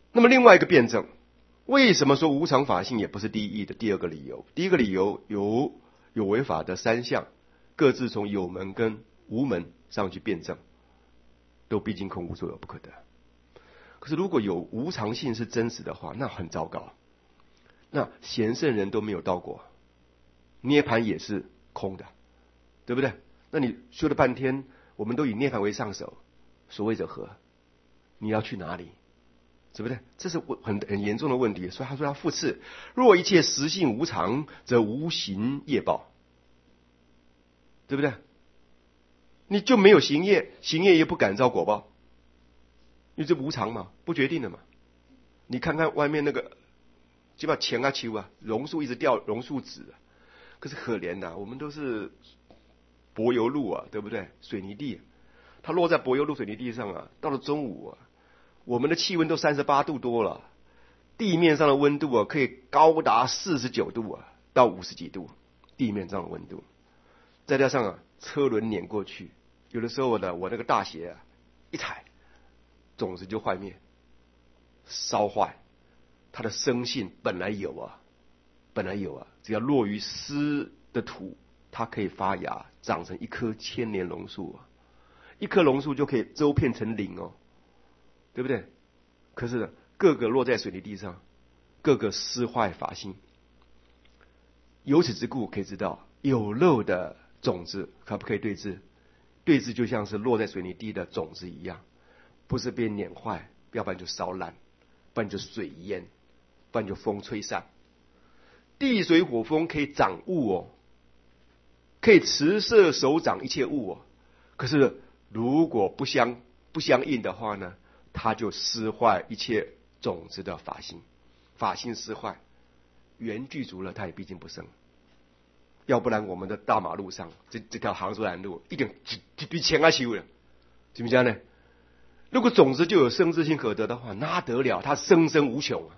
那么另外一个辩证，为什么说无常法性也不是第一义的第二个理由？第一个理由有为法的三项，各自从有门跟无门上去辩证，都毕竟空无所有不可得。可是如果有无常性是真实的话，那很糟糕。那贤圣人都没有到过，涅槃也是空的，对不对？那你修了半天，我们都以涅槃为上手，所谓者何？你要去哪里？对不对？这是很严重的问题。所以他说要复次：若一切实性无常，则无行业报，对不对？你就没有行业，行业也不感召果报，因为这无常嘛，不决定的嘛。你看看外面那个，基本上钱啊、球啊，榕树一直掉榕树籽，可是可怜的，我们都是柏油路啊，对不对？水泥地，它落在柏油路水泥地上啊，到了中午啊，我们的气温都38度多了，地面上的温度啊，可以高达49度啊，到50几度，地面上的温度，再加上啊，车轮碾过去，有的时候呢，我那个大鞋啊，一踩，种子就坏灭，烧坏。它的生性本来有啊，只要落于湿的土，它可以发芽，长成一棵千年榕树啊，一棵榕树就可以周遍成林哦，对不对？可是呢，各个落在水泥地上，各个失坏法性。由此之故，可以知道有漏的种子可不可以对治？对治就像是落在水泥地的种子一样，不是被碾坏，要不然就烧烂，不然就水淹，不然就风吹散。地水火风可以长物哦，可以持摄手掌一切物哦。可是如果不相应的话呢，它就失坏一切种子的法性，法性失坏，缘具足了，它也毕竟不生。要不然我们的大马路上这条杭州南路一定一堆钱啊修了，怎么讲呢？如果种子就有生之性可得的话，那得了，它生生无穷啊！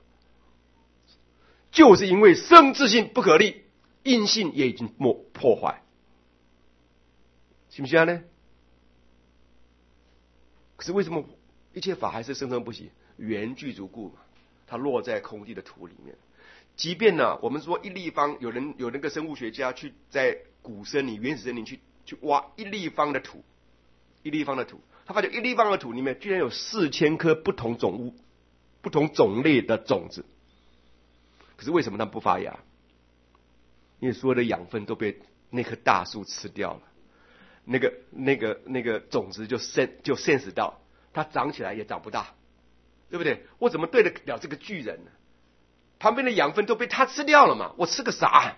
就是因为生之性不可立，因性也已经破坏，行不行呢？可是为什么一切法还是生生不息？缘具足故嘛，它落在空地的土里面。即便呢，我们说一立方，有那个生物学家去在古森林、原始森林去挖一立方的土，他发现一立方的土里面居然有4000颗不同种类的种子。可是为什么它不发芽？因为所有的养分都被那棵大树吃掉了，那个种子就 sense 到，它长起来也长不大，对不对？我怎么对得了这个巨人呢？旁边的养分都被他吃掉了嘛，我吃个啥？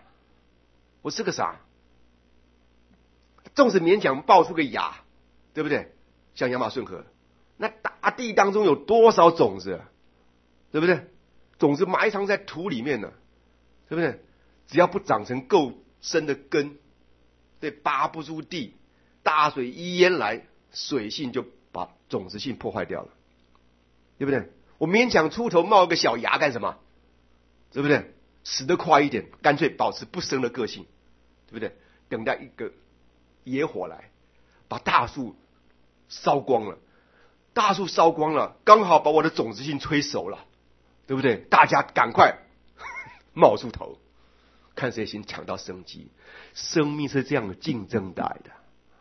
纵使勉强爆出个芽，对不对？像亚马逊河，那大地当中有多少种子，对不对？种子埋藏在土里面呢，对不对？只要不长成够深的根，对，拔不出地，大水一淹来，水性就把种子性破坏掉了，对不对？我勉强出头冒个小芽干什么？对不对？死得快一点，干脆保持不生的个性，对不对？等待一个野火来，把大树烧光了，刚好把我的种子性吹熟了，对不对？大家赶快冒出头，看谁先抢到生机。生命是这样的竞争来的，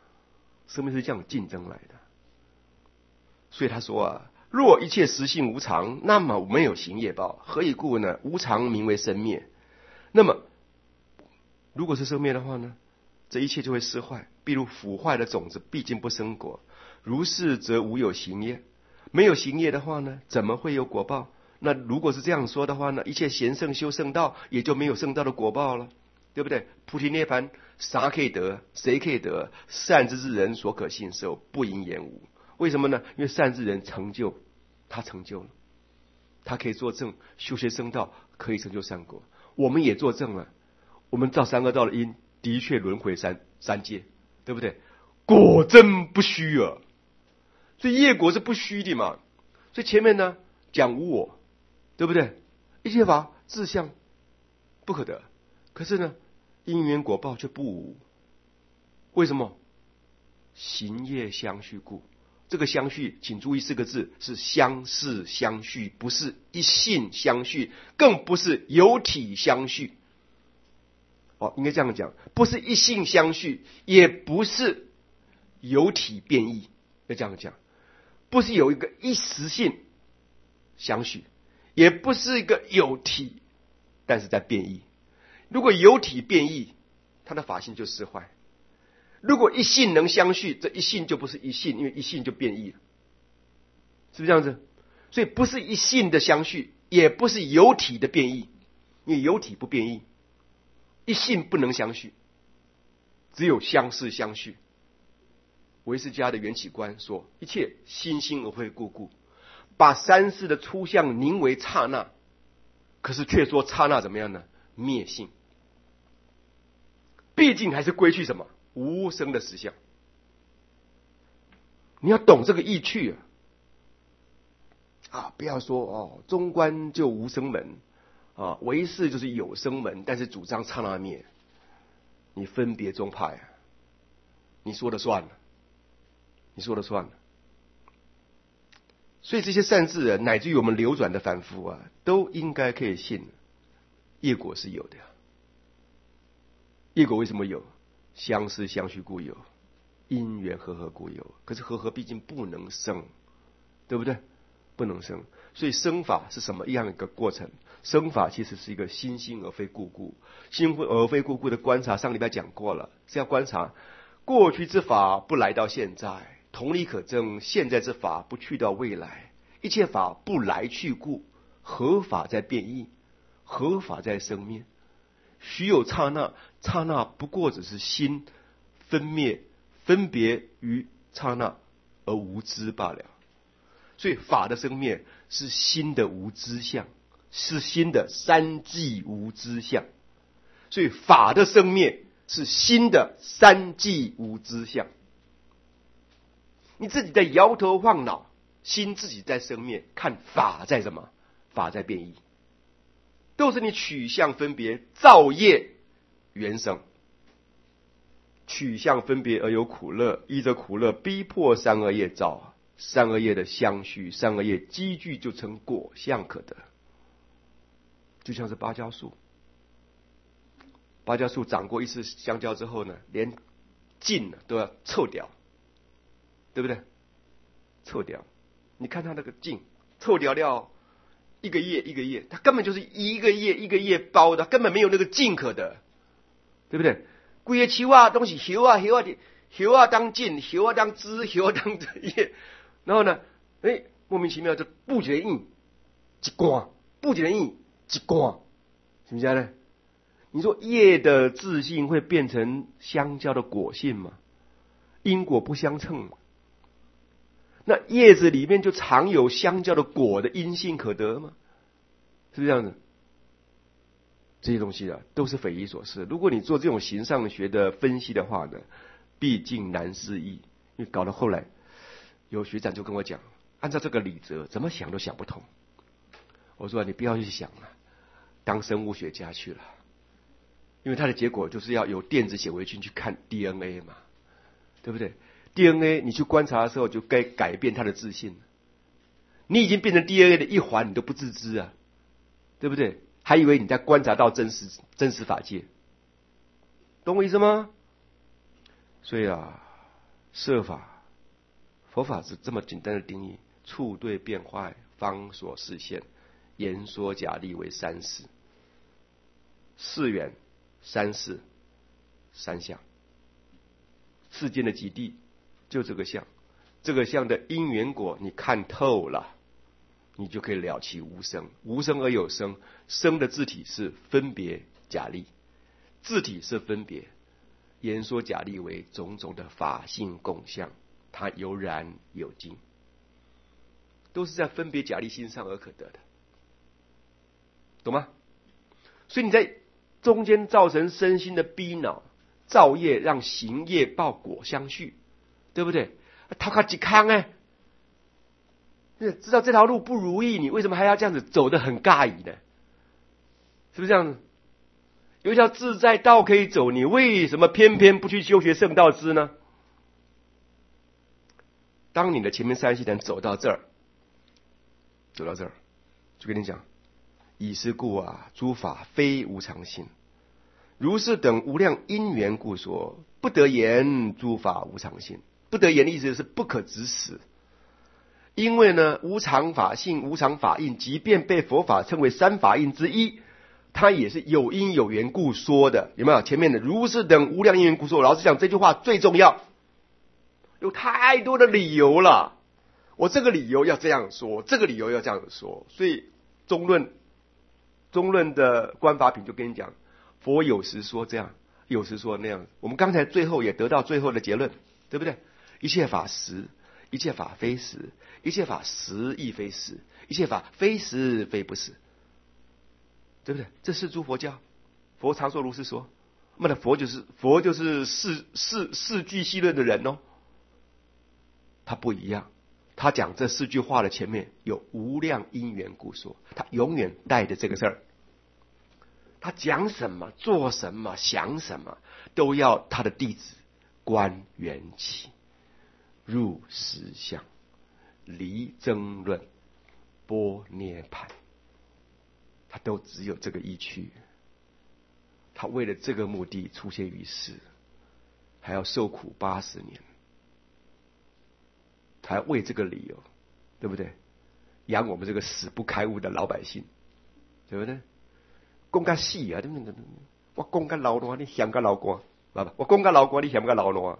所以他说啊，若一切实性无常，那么没有行业报，何以故呢？无常名为生灭。那么如果是生灭的话呢，这一切就会失坏。譬如腐坏的种子毕竟不生果，如是则无有行业。没有行业的话呢，怎么会有果报？那如果是这样说的话呢，一切贤圣修圣道，也就没有圣道的果报了，对不对？菩提涅槃啥可以得？谁可以得？善知之人所可信受，不应言无。为什么呢？因为善知人他成就了，他可以作证，修学圣道可以成就善果。我们也作证了，我们造三恶道的因，的确轮回三界，对不对？果真不虚啊！所以业果是不虚的嘛。所以前面呢讲无我，对不对？一切法自相不可得，可是呢因缘果报却不无。为什么？行业相续故。 这个相续，请注意4个字，是相似相续，不是一性相续，更不是有体相续。应该这样讲，不是一性相续，也不是有体变异，要这样讲，不是有一个一时性相续，也不是一个有体但是在变异。如果有体变异，它的法性就失坏。如果一性能相续，这一性就不是一性，因为一性就变异了，是不是这样子？所以不是一性的相续，也不是有体的变异，因为有体不变异，一性不能相续，只有相似相续。唯识家的缘起观说，一切心心而非故故，把三世的初相凝为刹那，可是却说刹那怎么样呢？灭性，毕竟还是归去什么？无生的实相。你要懂这个意趣不要说中观就无生门唯识就是有生门，但是主张刹那灭，你分别宗派你说了算了，你说了算了。所以这些善智人，乃至于我们流转的凡夫都应该可以信业果是有的业果为什么有？相似相续故有，因缘和合故有。可是和合毕竟不能生，对不对？不能生，所以生法是什么样一个过程？生法其实是一个心心而非故故，心而非故故的观察，上礼拜讲过了，是要观察过去之法不来到现在，同理可证现在之法不去到未来，一切法不来去故，合法在变异，合法在生灭。须有刹那，刹那不过只是心分灭分别于刹那而无知罢了。所以法的生灭是心的无知相，是心的三际无知相。所以法的生灭是心的三际无知相。你自己在摇头晃脑，心自己在生灭，看法在什么？法在变异，都是你取向分别造业原生。取向分别而有苦乐，依着苦乐逼迫三恶业造，三恶业的相续，三恶业积聚就成果相可得。就像是芭蕉树，芭蕉树长过一次香蕉之后呢，连茎都要臭掉，对不对？臭掉，你看它那个茎臭掉掉，一个叶一个叶，它根本就是一个叶一个叶包的，根本没有那个茎可得，对不对？规个树都是叶当茎，叶当枝，叶当叶，然后呢，莫名其妙就布一个印一竿，布一个印一竿，是不是呢？你说叶的自性会变成香蕉的果性吗？因果不相称嘛。那叶子里面就藏有香蕉的果的因性可得吗？是不是这样子？这些东西都是匪夷所思。如果你做这种形上学的分析的话呢，毕竟难思议。因为搞到后来，有学长就跟我讲，按照这个理则，怎么想都想不通。我说你不要去想了，当生物学家去了。因为它的结果就是要有电子显微镜去看 DNA 嘛，对不对？ DNA 你去观察的时候就该改变它的自性，你已经变成 DNA 的一环，你都不自知对不对？还以为你在观察到真实法界，懂我意思吗？所以设法佛法是这么简单的定义：处对变坏，方所示现，言说假立为三世，四缘三世三相，世间的极地就这个相，这个相的因缘果你看透了，你就可以了其无生。无生而有生，生的自体是分别假立，自体是分别，言说假立为种种的法性共相，它有染有净，都是在分别假立心上而可得的，懂吗？所以你在中间造成身心的逼恼造业，让行业报果相续，对不对？他看几康知道这条路不如意，你为什么还要这样子走得很尬意呢？是不是这样子？有一条自在道可以走，你为什么偏偏不去修学圣道支呢？ 当你的前面三系统走到这儿，就跟你讲，以是故啊，诸法非无常性，如是等无量因缘故说，不得言诸法无常性。不得言的意思是不可指使，因为呢，无常法性、无常法印，即便被佛法称为三法印之一，它也是有因有缘故说的，有没有？前面的如是等无量因缘故说，老实讲，这句话最重要，有太多的理由了。我这个理由要这样说，这个理由要这样说，所以中论的观法品就跟你讲，佛有时说这样，有时说那样。我们刚才最后也得到最后的结论，对不对？一切法实，一切法非实，一切法实亦非实，一切法非实非不实，对不对？这是诸佛教，佛常说如是说。那么佛就是四句细论的人哦，他不一样。他讲这四句话的前面有无量因缘故说，他永远带着这个事儿。他讲什么、做什么、想什么，都要他的弟子观缘起，入实相，离争论，般涅槃。他都只有这个依据。他为了这个目的出现于世，还要受苦80年。还为这个理由，对不对？养我们这个死不开悟的老百姓，对不对？讲甲死啊！我讲甲老烂，你嫌甲老干，我讲甲老干，你嫌甲老烂。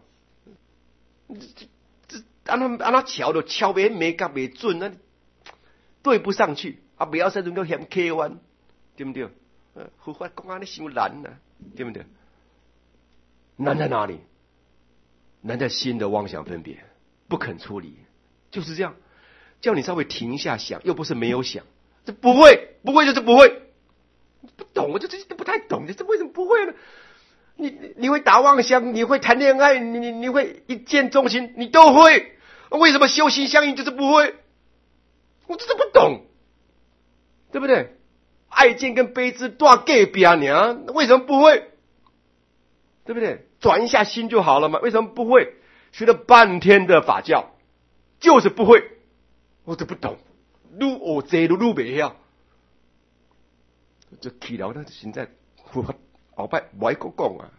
这安那敲都敲没甲没准啊，对不上去啊！不要说能够嫌 K1， 对不对？佛法讲安尼伤难啊，对不对？难在哪里？难在心的妄想分别。不肯处理，就是这样，叫你稍微停下想，又不是没有想，这不会就是不会，不懂我就不太懂，这为什么不会呢？你会打妄想，你会谈恋爱，你会一见钟情，你都会，为什么修心相应就是不会？我真的不懂，对不对？爱见跟悲知多隔壁呢，为什么不会？对不对？转一下心就好了嘛，为什么不会？学了半天的法教，就是不会，我都不懂，愈学这愈袂晓，就气了。那现在我后摆不爱讲啊，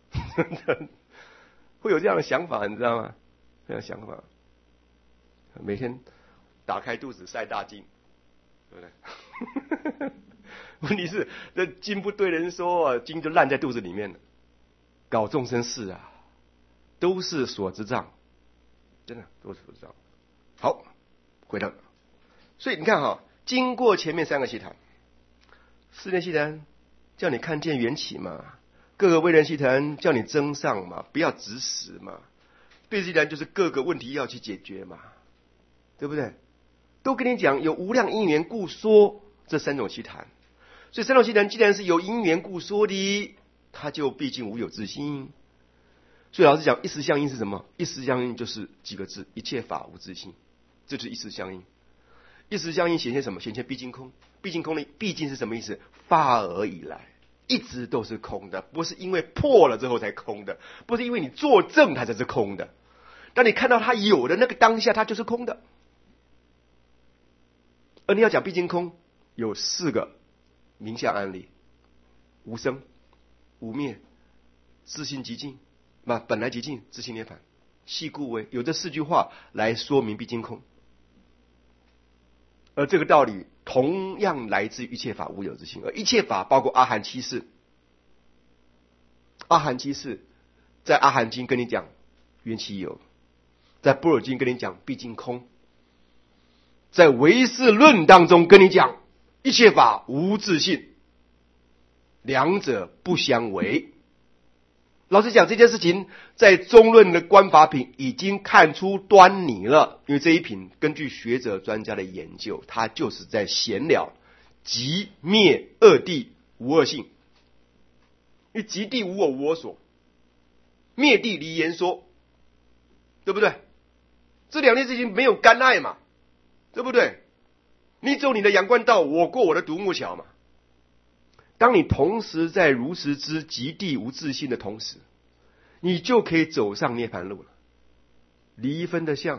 会有这样的想法，你知道吗？这样的想法，每天打开肚子晒大精，对不对？问题是这经不对人说，经就烂在肚子里面了，搞众生事啊。都是所知障，真的都是所知障。好，回到，所以你看哈，经过前面3个系统，四念系统叫你看见缘起嘛，各个位人系统叫你增上嘛，不要执死嘛，对系统就是各个问题要去解决嘛，对不对？都跟你讲有无量因缘故说这3种系统，所以3种系统既然是有因缘故说的，它就毕竟无有自性。所以老师讲一时相应是什么？一时相应就是几个字：一切法无自性，这就是一时相应。一时相应显现什么？显现毕竟空。毕竟空的毕竟是什么意思？发而以来一直都是空的，不是因为破了之后才空的，不是因为你作证它才是空的。当你看到它有的那个当下，它就是空的。而你要讲毕竟空，有4个名相案例：无生、无灭、自性极尽。本来极尽，自性涅槃，系故为，有这4句话来说明毕竟空。而这个道理同样来自于一切法无有之性，而一切法包括阿含七事。阿含七事在阿含经跟你讲缘起有，在般若经跟你讲毕竟空，在唯识论当中跟你讲一切法无自性，两者不相违。老实讲，这件事情在中论的观法品已经看出端倪了，因为这一品根据学者专家的研究，它就是在闲聊即灭二谛无二性。因为即谛无我无我所，灭谛离言说，对不对？这2件事情没有干碍嘛，对不对？你走你的阳关道，我过我的独木桥嘛。当你同时在如实知即谛无自性的同时，你就可以走上涅槃路了。离分的相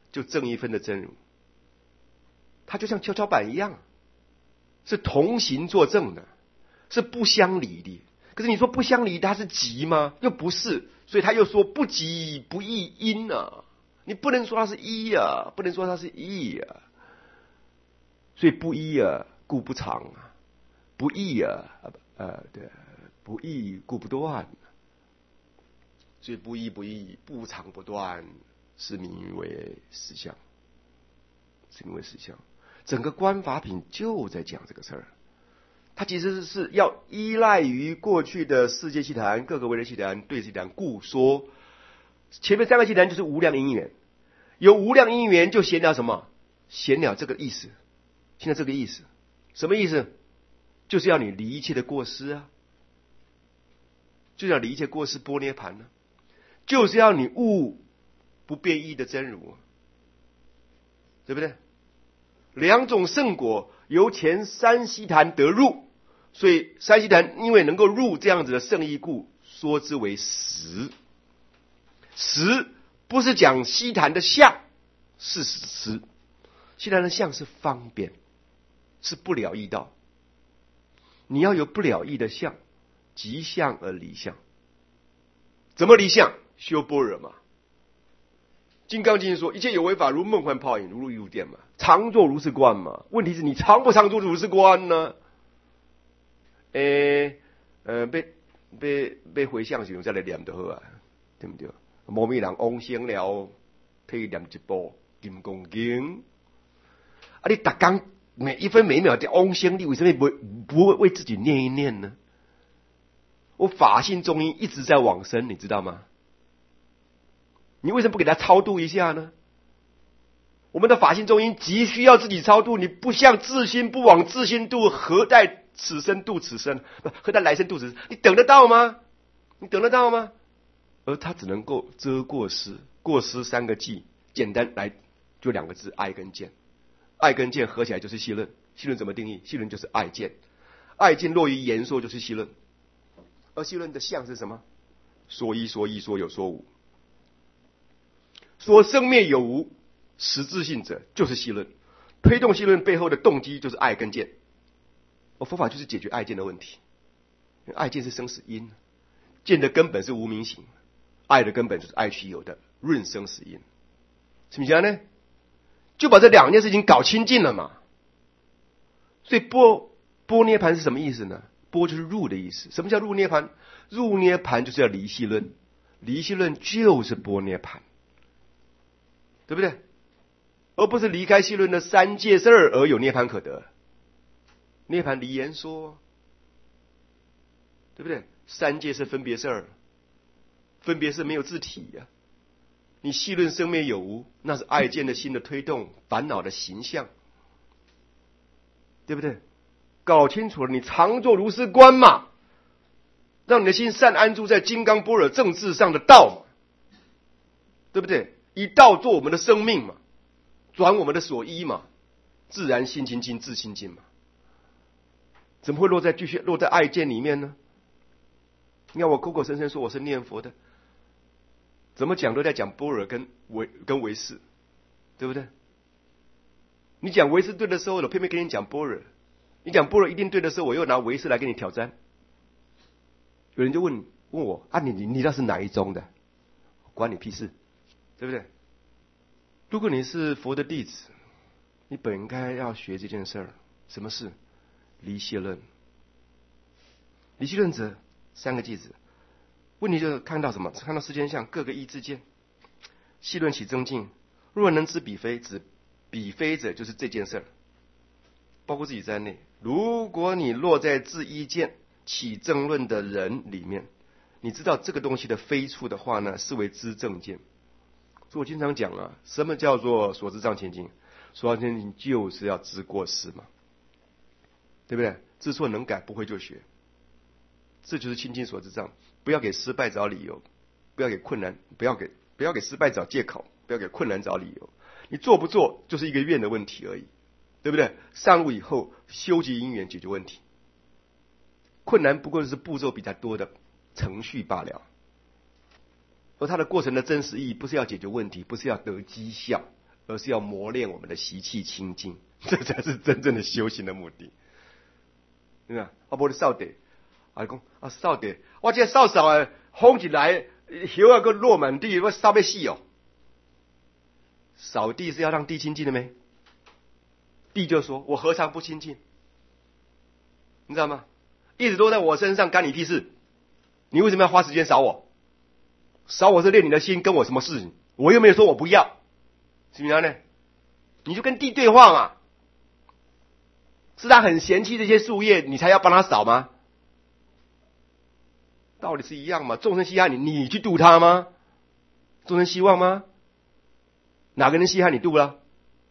就正一分的真如，它就像跷跷板一样，是同行作证的，是不相离的。可是你说不相离，它是即吗？又不是，所以他又说不即不异因啊，你不能说它是一啊，不能说它是异啊。所以不一啊，故不长啊；不异啊，对，不异故不断。所以不异不异，不长不断，是名为实相，是名为实相。整个观法品就在讲这个事儿，它其实是要依赖于过去的世界系坛、各个维的系坛、对系坛，故说前面三个系坛就是无量因缘，有无量因缘就显了什么？显了这个意思。现在这个意思，什么意思？就是要你离一切的过失啊，就是要离一切过失波涅盘呢、就是要你悟不变异的真如，对不对？两种圣果由前三悉檀得入，所以三悉檀因为能够入这样子的圣义故，说之为实。实不是讲悉檀的相，是实。悉檀的相是方便，是不了义道。你要有不了义的相，即相而离相。怎么离相？修般若嘛。金刚经说，一切有为法如梦幻泡影，如露亦如电嘛，常作如是观嘛。问题是你常不常作如是观呢？被回向时候再来念就好啊，对不对？无咪人往生了，可以念一部金刚经。啊，你打刚每一分每一秒的往生，你为什么不会为自己念一念呢？我法性中阴一直在往生，你知道吗？你为什么不给他超度一下呢？我们的法性中阴急需要自己超度，你不向自心不往自心度，何待此生度此生？何待来生度此生？你等得到吗？你等得到吗？而他只能够遮过失，过失三个忌，简单来就两个字：爱跟见。爱跟见合起来就是戏论。戏论怎么定义？戏论就是爱见，爱见落于言说就是戏论。而戏论的相是什么？说一说一，说有说无。说生灭有无实质性者就是戏论，推动戏论背后的动机就是爱跟见。佛法就是解决爱见的问题。爱见是生死因，见的根本是无明行，爱的根本就是爱取有的润生死因。什么意思呢？就把这两件事情搞清净了嘛。所以波涅盘是什么意思呢？波就是入的意思。什么叫入涅盘？入涅盘就是要离戏论，离戏论就是波涅盘，对不对？而不是离开戏论的三界事而有涅盘可得。涅盘离言说，对不对？三界是分别事儿，分别是没有自体呀、你戏论生灭有无，那是爱见的心的推动，烦恼的形象，对不对？搞清楚了，你常作如是观嘛，让你的心善安住在金刚般若正智上的道嘛，对不对？以道做我们的生命嘛，转我们的所依嘛，自然心清净，自心净嘛。怎么会继续落在爱见里面呢？你看我口口声声说我是念佛的，怎么讲都在讲般若跟唯识，对不对？你讲唯识对的时候，我偏偏跟你讲般若；你讲般若一定对的时候，我又拿唯识来跟你挑战。有人就问我啊，你那是哪一宗的？关你屁事，对不对？如果你是佛的弟子，你本应该要学这件事儿。什么事？离谢论。离谢论者三个句子，问题就是看到什么？看到世间相各个意之见，细论起增进。若能知彼非，指彼非者就是这件事儿，包括自己在内。如果你落在自意见起正论的人里面，你知道这个东西的非处的话呢，视为知正见。所以我经常讲啊，什么叫做所知障前进？所知障前进就是要知过失嘛，对不对？知错能改，不会就学。这就是清净所知障，不要给失败找理由，不要给困难，不要给失败找借口，不要给困难找理由。你做不做就是一个愿的问题而已，对不对？上路以后修集因缘解决问题，困难不过是步骤比较多的程序罢了。而它的过程的真实意义不是要解决问题，不是要得绩效， 而是要磨练我们的习气清净，这才是真正的修行的目的。对吧？无你扫地，讲扫地，我这扫啊，风一来，叶啊个落满地，我扫要死哦。扫地是要让地清净的没？地就说：“我何尝不清净？”你知道吗？一直都在我身上，干你屁事？你为什么要花时间扫我？扫我是练你的心，跟我什么事情？我又没有说我不要，是不是呢？你就跟地对话嘛。是他很嫌弃这些树叶，你才要帮他扫吗？道理是一样嘛。众生稀罕你，你去度他吗？众生希望吗？哪个人稀罕你度了？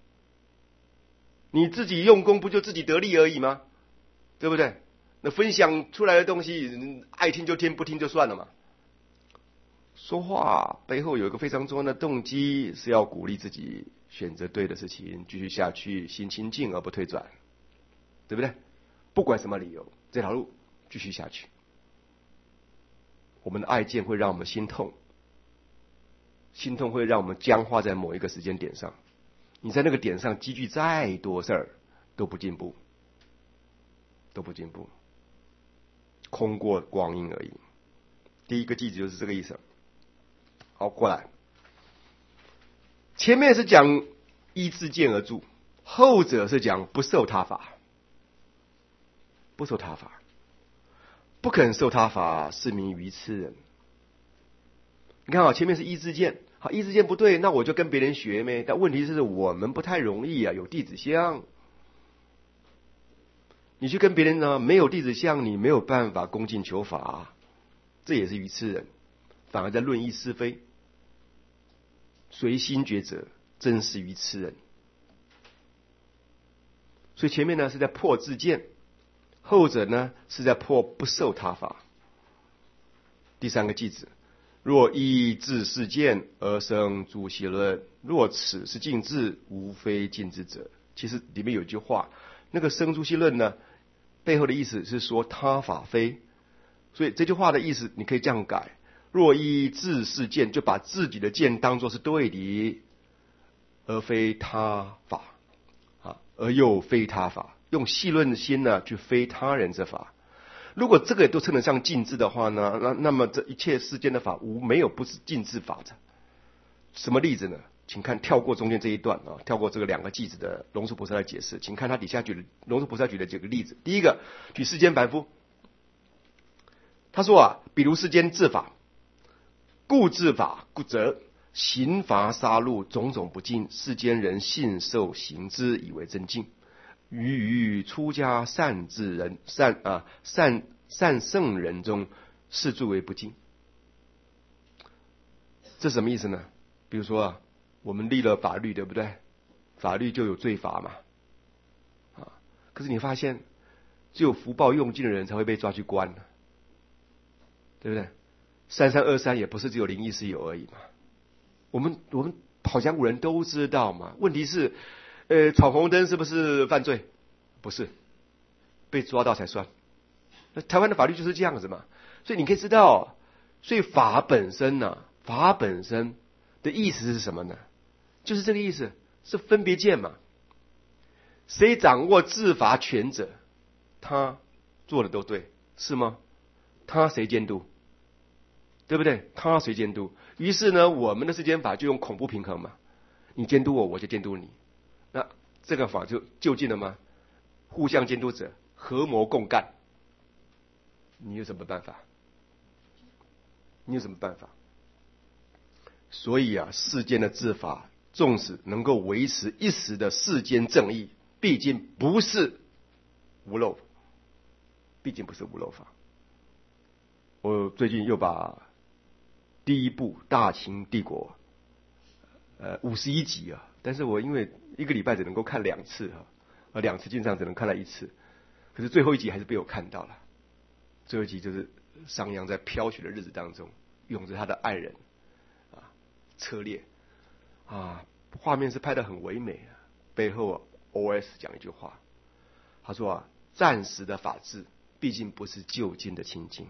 你自己用功不就自己得利而已吗？对不对？那分享出来的东西，爱听就听，不听就算了嘛。说话背后有一个非常重要的动机，是要鼓励自己选择对的事情，继续下去，心清净而不退转，对不对？不管什么理由，这条路继续下去。我们的爱见会让我们心痛，心痛会让我们僵化在某一个时间点上。你在那个点上积聚再多事儿，都不进步，都不进步，空过光阴而已。第一个句子就是这个意思。好，过来。前面是讲依自见而住，后者是讲不受他法，不受他法，不肯受他法，是名愚痴人。你看啊，前面是依自见，好，依自见不对，那我就跟别人学呗。但问题是我们不太容易啊，有弟子相。你去跟别人呢，没有弟子相，你没有办法恭敬求法，这也是愚痴人，反而在论议是非，随心抉择，真是愚痴人。所以前面呢是在破自见，后者呢是在破不受他法。第三个句子，若依自是见而生诸习论，若此是尽智，无非尽智者。其实里面有一句话，那个生诸习论呢，背后的意思是说他法非。所以这句话的意思你可以这样改：若依自是见，就把自己的见当作是对的，而非他法啊，而又非他法，用细论的心呢去非他人之法。如果这个都称得上尽智的话呢，那么这一切世间的法没有不是尽智法的。什么例子呢？请看跳过中间这一段啊，跳过这个两个句子的龙树菩萨的解释，请看他底下龙树菩萨举的几个例子。第一个，举世间凡夫，他说啊，比如世间治法，故治法，故则刑罚杀戮种种不敬，世间人信受行之，以为真敬。于出家善智人善圣人中，视诸为不敬。这什么意思呢？比如说啊，我们立了法律，对不对？法律就有罪罚嘛，啊，可是你发现，只有福报用尽的人才会被抓去关，对不对？3323也不是只有灵异是有而已嘛。我们跑江湖人都知道嘛。问题是，闯红灯是不是犯罪？不是，被抓到才算。那台湾的法律就是这样子嘛。所以你可以知道，所以法本身呢，法本身的意思是什么呢？就是这个意思，是分别见嘛。谁掌握治法权者，他做的都对，是吗？他谁监督？对不对？他谁监督？于是呢，我们的世间法就用恐怖平衡嘛，你监督我，我就监督你。那这个法就就近了吗？互相监督者，合谋共干。你有什么办法？你有什么办法？所以啊，世间的治法，纵使能够维持一时的世间正义，毕竟不是无漏，毕竟不是无漏法。我最近又把第一部《大秦帝国》51集啊，但是我因为一个礼拜只能够看2次啊，2次基本上只能看了1次，可是最后一集还是被我看到了。最后一集就是商鞅在飘雪的日子当中，拥着他的爱人啊车裂啊，画面是拍得很唯美啊。背后 OS 讲一句话，他说啊，暂时的法治毕竟不是就近的清净，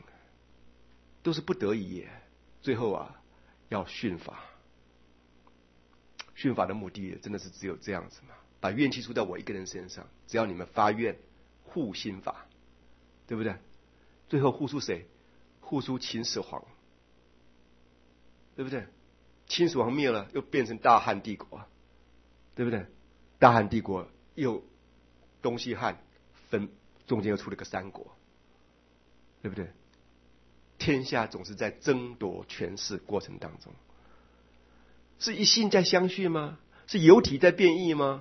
都是不得已耶。最后啊，要训法。 训法的目的真的是只有这样子吗？把怨气出在我一个人身上，只要你们发愿护心法，对不对？最后护出谁？护出秦始皇，对不对？秦始皇灭了，又变成大汉帝国，对不对？大汉帝国又东西汉分，中间又出了个三国，对不对？天下总是在争夺权势过程当中，是一心在相续吗？是有体在变异吗？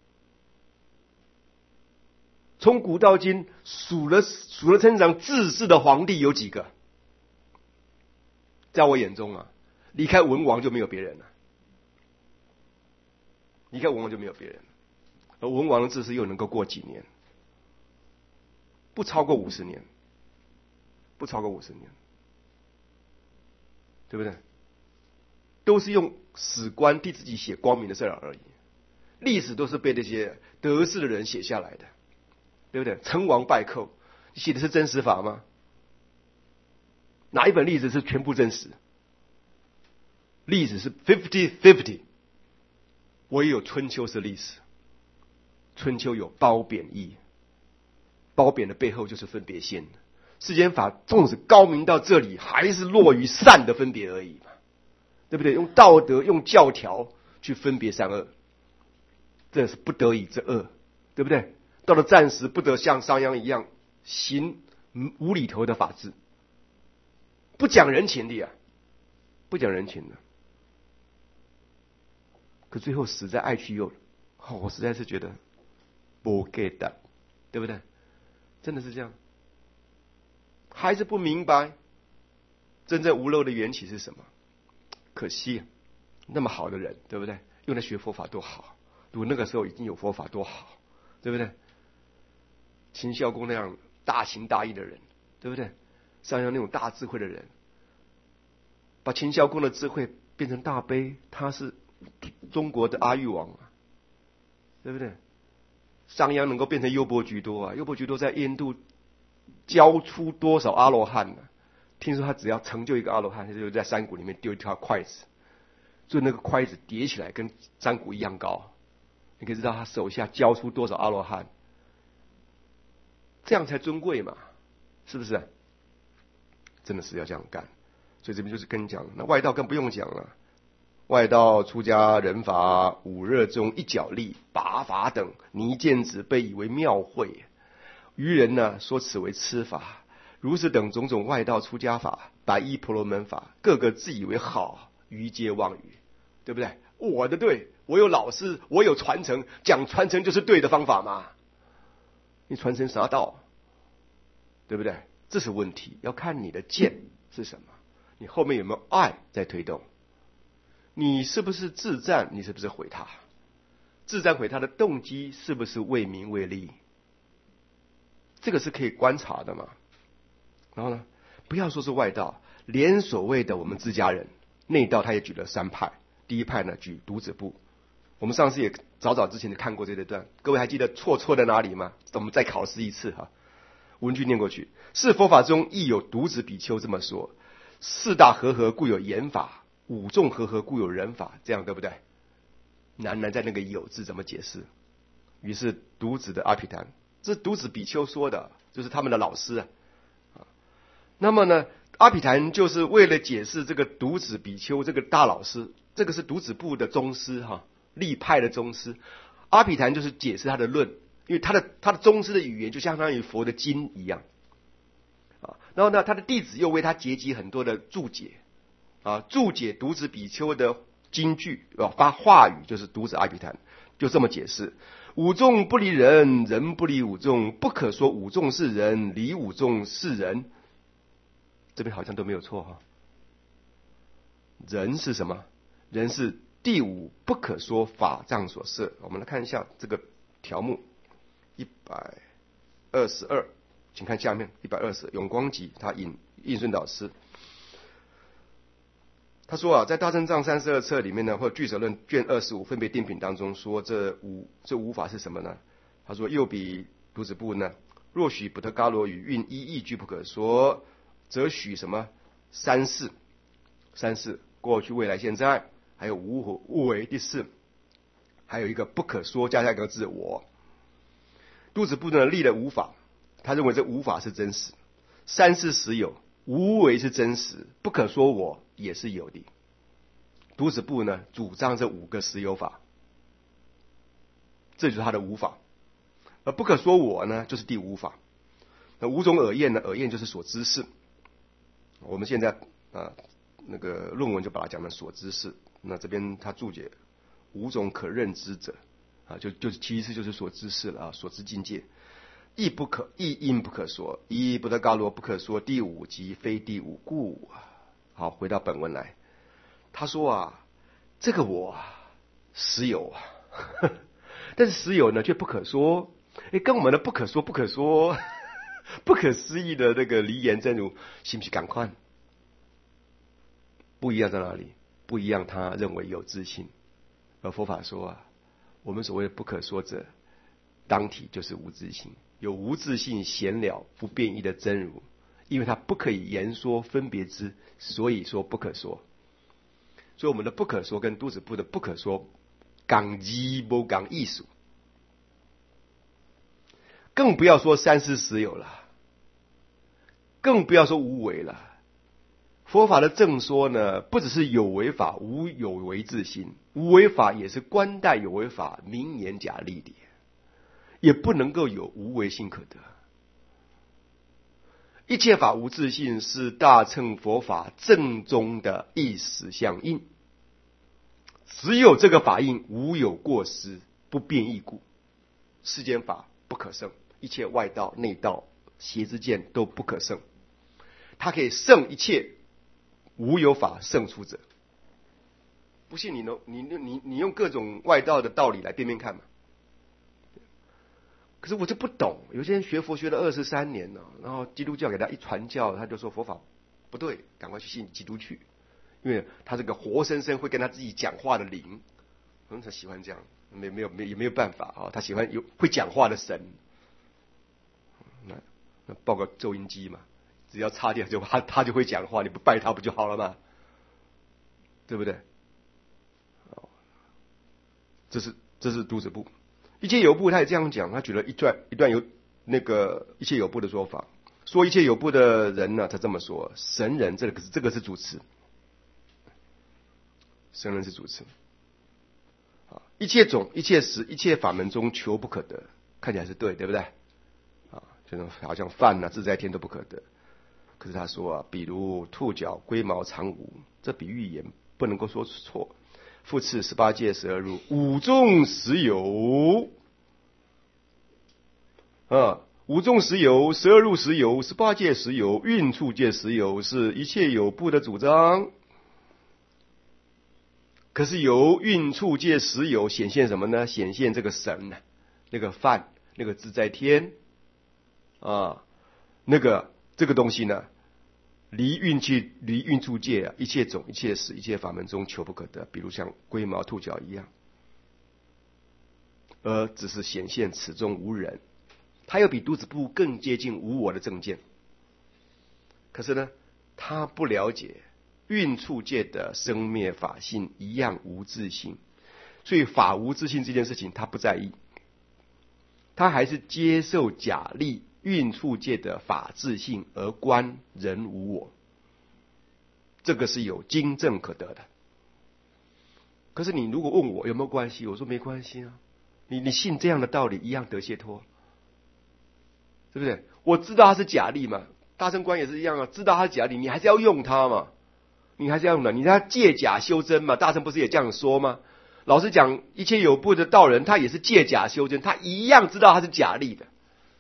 从古到今数了称长治世的皇帝有几个？在我眼中啊，离开文王就没有别人了，离开文王就没有别人了。而文王的治世又能够过几年？不超过50年，不超过50年，对不对？都是用史官替自己写光明的事而已。历史都是被那些得势的人写下来的，对不对？成王败寇，写的是真实法吗？哪一本历史是全部真实？历史是 50-50， 唯有春秋是历史。春秋有褒贬义，褒贬的背后就是分别心。世间法纵使高明到这里，还是落于善的分别而已嘛，对不对？用道德、用教条去分别善恶，这是不得已之恶，对不对？到了战时，不得像商鞅一样行无厘头的法治，不讲人情的呀，不讲人情的。可最后死在爱去忧，我实在是觉得不给的，对不对？真的是这样，还是不明白真正无漏的缘起是什么。可惜那么好的人，对不对？用来学佛法多好，如果那个时候已经有佛法多好，对不对？秦孝公那样大情大义的人，对不对？商鞅那种大智慧的人，把秦孝公的智慧变成大悲，他是中国的阿育王啊，对不对？商鞅能够变成优婆居多啊，优婆居多在印度教出多少阿罗汉呢？听说他只要成就一个阿罗汉，他就在山谷里面丢一条筷子，所以那个筷子叠起来跟山谷一样高，你可以知道他手下教出多少阿罗汉，这样才尊贵嘛，是不是？真的是要这样干。所以这边就是跟你讲，那外道更不用讲了。外道出家人法五热中一角力拔法等泥剑子被以为妙会，愚人呢说此为痴法。如此等种种外道出家法、白衣婆罗门法，个个自以为好，愚皆妄语，对不对？我的对，我有老师，我有传承，讲传承就是对的方法吗？你传承啥道？对不对？这是问题，要看你的剑是什么，你后面有没有爱在推动。你是不是自赞？你是不是毁他？自赞毁他的动机是不是为名为利？这个是可以观察的嘛。然后呢，不要说是外道，连所谓的我们自家人内道，他也举了3派。第一派呢，举独子部。我们上次也早之前看过这段，各位还记得错在哪里吗？我们再考试一次哈。文句念过去，是佛法中亦有独子比丘这么说：四大和故有言法，五众和故有人法，这样对不对？难在那个有字怎么解释？于是独子的阿毗昙，这是独子比丘说的，就是他们的老师啊。那么呢，阿毗昙就是为了解释这个独子比丘这个大老师，这个是独子部的宗师哈，立派的宗师。阿毗昙就是解释他的论，因为他的宗师的语言就相当于佛的经一样啊。然后呢，他的弟子又为他结集很多的注解啊，注解独子比丘的经句发话语，就是独子阿毗昙就这么解释：五众不离人，人不离五众，不可说五众是人，离五众是人。这边好像都没有错哈。人是什么？人是第五不可说法藏所摄。我们来看一下这个条目122，请看下面120，永光集他引顺导师，他说啊，在大正藏32册里面呢，或者俱舍论卷25分别定品当中说，这五法是什么呢？他说又比独子部呢，若许补特伽罗语运一义句不可说，则许什么三世，过去未来现在，还有无为第4。 还有一个不可说加上一个字我。杜子部呢立了无法，他认为这无法是真实，三是实有，无为是真实，不可说我也是有的。杜子部呢主张这五个实有法，这就是他的无法。而不可说我呢就是第五法。那五种耳验呢，耳验就是所知事，我们现在那个论文就把它讲成所知事。那这边他注解五种可认知者就其实就是所知事了所知境界。亦因不可说，一不得伽罗不可说，第五即非第五故。好，回到本文来，他说这个我实有但是实有呢却不可说，跟我们的不可说不可思议的那个离言真如是不是赶快不一样在哪里？不一样，他认为有自性，而佛法说我们所谓的不可说者，当体就是无自性，有无自性显了不变异的真如，因为它不可以言说分别之，所以说不可说。所以我们的不可说跟杜子部的不可说讲义不讲艺术，更不要说三世实有了，更不要说无为了。佛法的正说呢，不只是有为法无有为自性，无为法也是观待有为法名言假立的，也不能够有无为性可得。一切法无自性是大乘佛法正宗的意识相应，只有这个法印无有过失，不变异故，世间法不可胜，一切外道内道邪之见都不可胜，它可以胜一切无有法胜出者。不信你用各种外道的道理来辩辩看嘛。可是我就不懂，有些人学佛学了23年了，然后基督教给他一传教，他就说佛法不对，赶快去信基督去，因为他这个活生生会跟他自己讲话的灵，他喜欢这样，也没有办法他喜欢有会讲话的神。那报个咒音机嘛，只要插电他就会讲话，你不拜他不就好了吗？对不对？这是杜子部。一切有部他也这样讲，他举了一段有那个一切有部的说法，说一切有部的人呢，他这么说：神人这个是主词，神人是主词。一切种一切时一切法门中求不可得，看起来是对不对？就是好像饭自在天都不可得。可是他说比如兔角龟毛常无，这比喻也不能够说错。复次18界12入，五众实有五众实有，12入实有，18界实有，运处界实有，是一切有部的主张。可是由运处界实有显现什么呢？显现这个神那个梵，那个自在天这个东西呢，离运处界一切种一切时一切法门中求不可得，比如像龟毛兔角一样，而只是显现此中无人。他又比杜子部更接近无我的正见，可是呢他不了解运处界的生灭法性一样无自性，所以法无自性这件事情他不在意，他还是接受假立运处界的法自性而观人无我，这个是有经证可得的。可是你如果问我有没有关系，我说没关系你信这样的道理一样得解脱，对不对？我知道它是假立嘛，大乘观也是一样知道它是假立，你还是要用它嘛，你还是要用它，你要借假修真嘛，大乘不是也这样说吗？老实讲，一切有部的道人他也是借假修真，他一样知道它是假立的。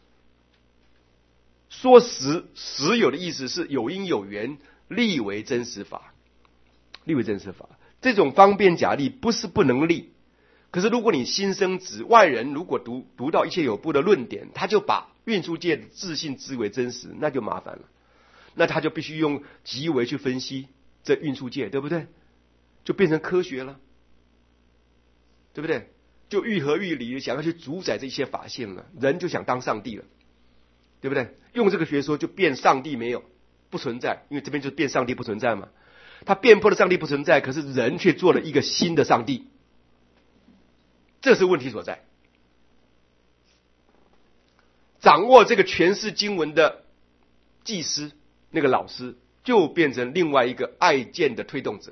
说实有的意思是有因有缘，立为真实法，立为真实法。这种方便假立不是不能立，可是如果你心生执，外人如果读到一切有部的论点，他就把运处界的自性知为真实，那就麻烦了。那他就必须用极微去分析这运处界，对不对？就变成科学了，对不对？就愈合愈理，想要去主宰这些法性了，人就想当上帝了，对不对？用这个学说就变上帝没有不存在，因为这边就变上帝不存在嘛。他辩破了上帝不存在，可是人却做了一个新的上帝， 这是问题所在。掌握这个诠释经文的祭司，那个老师就变成另外一个爱见的推动者，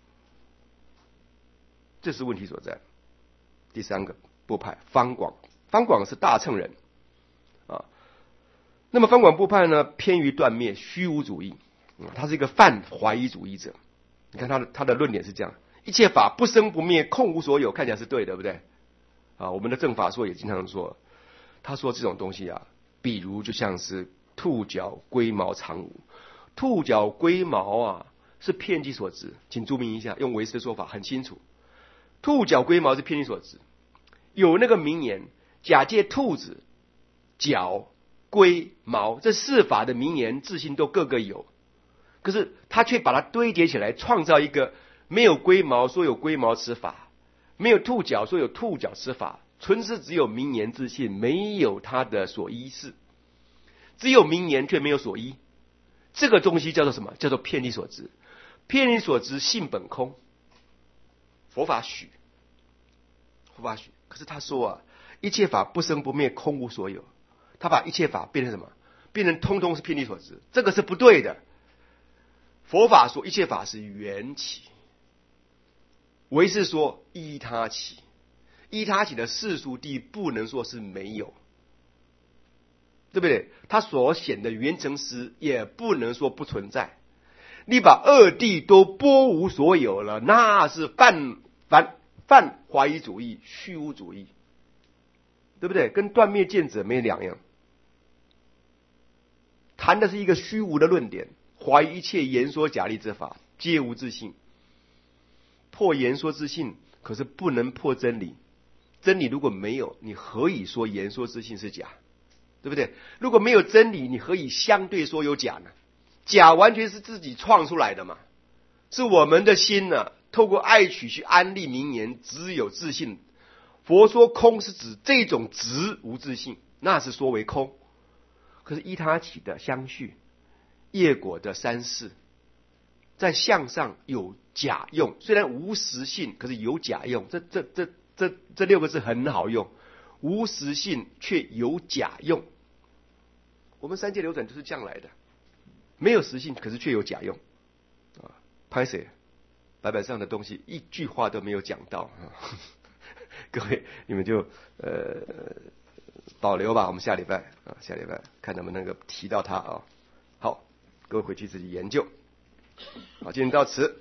这是问题所在。第三个部派方广，方广是大乘人啊。那么方广部派呢，偏于断灭虚无主义，他是一个泛怀疑主义者。你看他的论点是这样：一切法不生不灭，空无所有，看起来是对的，对不对？啊，我们的正法说也经常说，他说这种东西啊，比如就像是兔角龟毛常无，兔角龟毛啊是遍计所执，请注明一下，用唯识的说法很清楚，兔角龟毛是遍计所执。有那个名言，假借兔子、角、龟、毛这四法的名言自信都各个有，可是他却把它堆叠起来，创造一个没有龟毛说有龟毛吃法，没有兔角说有兔角吃法，纯是只有名言自信，没有他的所依事，只有名言却没有所依。这个东西叫做什么？叫做遍计所执。遍计所执性本空，佛法许，佛法许。可是他说啊，一切法不生不灭，空无所有。他把一切法变成什么？变成通通是遍计所执，这个是不对的。佛法说一切法是缘起，唯识说依他起，依他起的世俗谛不能说是没有，对不对？他所显的缘成实也不能说不存在。你把二谛都拨无所有了，那是泛怀疑主义、虚无主义，对不对？跟断灭见者没两样。谈的是一个虚无的论点，怀疑一切言说假立之法，皆无自性。破言说之性，可是不能破真理。真理如果没有，你何以说言说之性是假？对不对？如果没有真理，你何以相对说有假呢？假完全是自己创出来的嘛，是我们的心呢，透过爱取去安立名言，只有自信。佛说空是指这种执无自性，那是说为空。可是依他起的相续，业果的三世，在相上有假用，虽然无实性，可是有假用。这六个字很好用，无实性却有假用。我们三界流转就是这样来的，没有实性，可是却有假用啊！拍谁？白板上的东西一句话都没有讲到啊！各位，你们就保留吧，我们下礼拜看能不能够提到它啊。好，各位回去自己研究。好，今天到此。